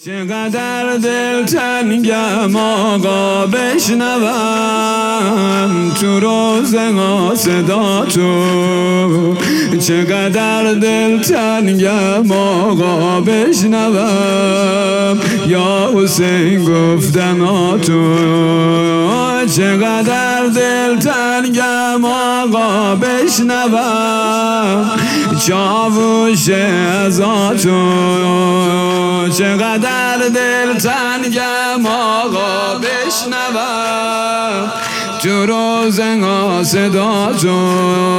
چقدر دلتنگم آقا بشنوم تو روزه ها صدا تو، چقدر دلتنگم آقا بشنوم یا حسین گفتن تو، چقدر دلتنگم آقا بشنوم چاوش ازاتو، چقدر دلتنگم آقا بشنوم تو روزنها صدا تو،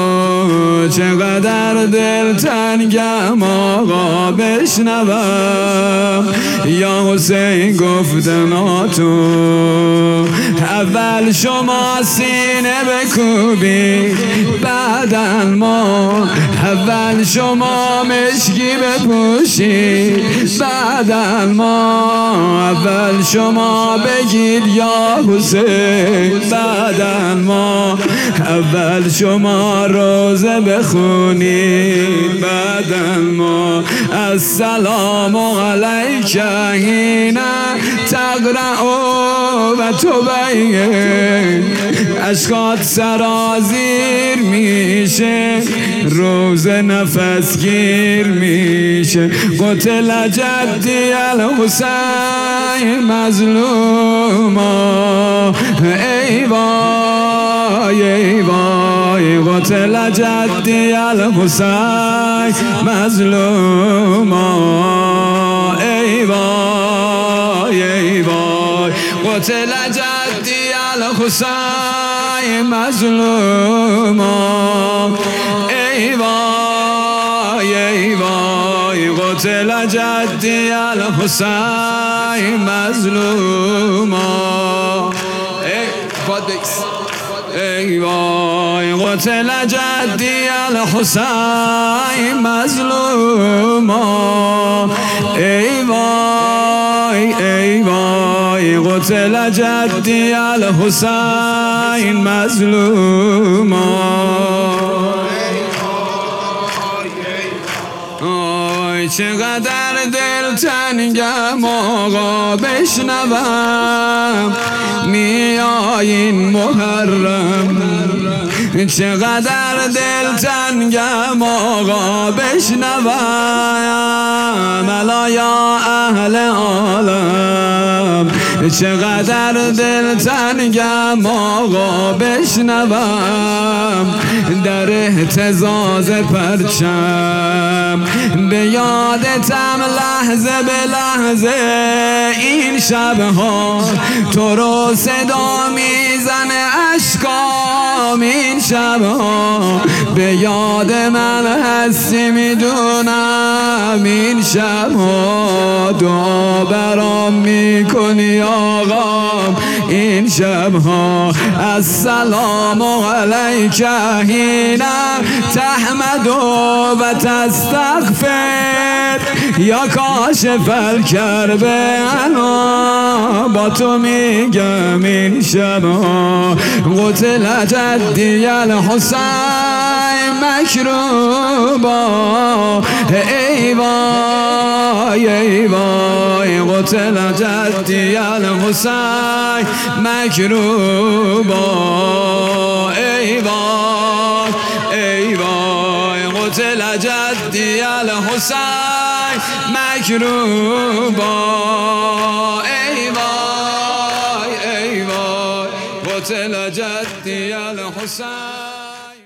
چقدر دلتنگم آقا بشنوم یا حسین گفتن تو. اول شما سینه بکوبی بعداً ما، اول شما مشکی بپوشی بعداً ما، اول شما بگید یا حسین بعداً ما، اول شما روزه بخونید بعداً ما. السلام علیک حین تقرأ و تبین، اشکات سرازیر میشه روزه نفس گیر میشه. قتل جدی الحسین مظلوما، ای وای ای وای قتل جدی الحسین مظلوما، ای وای ای وای قتل جدی الحسین مظلوما، ای وای ای وای قتل جدی الحسین مظلوما، ای وای قتل جدی الحسین مظلوما، ای وای ای وای قتل جدی الحسین مظلوما. چقدر دلتنگم آقا بشنوم میایین محرم، چقدر دلتنگم آقا بشنوم الا یا اهل عالم، چقدر دلتنگم آقا بشنوم در اهتزاز پرچم، به یادتم لحظه به لحظه این شبها تو رو صدا میزنه اشکام، این شبها به یاد من هستی میدونم، این شبها دعا برام میکنی آقا، این شبها السلام علیک حین تحمد و تستغفر یا کاشف الکرب، انا با تو میگم این شبها قتل جدی الحسین مکروبا، ای وای ای وای قتل جدی الحسین مکروبا، ای وای ای وای قتل جدی الحسین مکروبا، ای وای ای وای قتل جدی الحسین.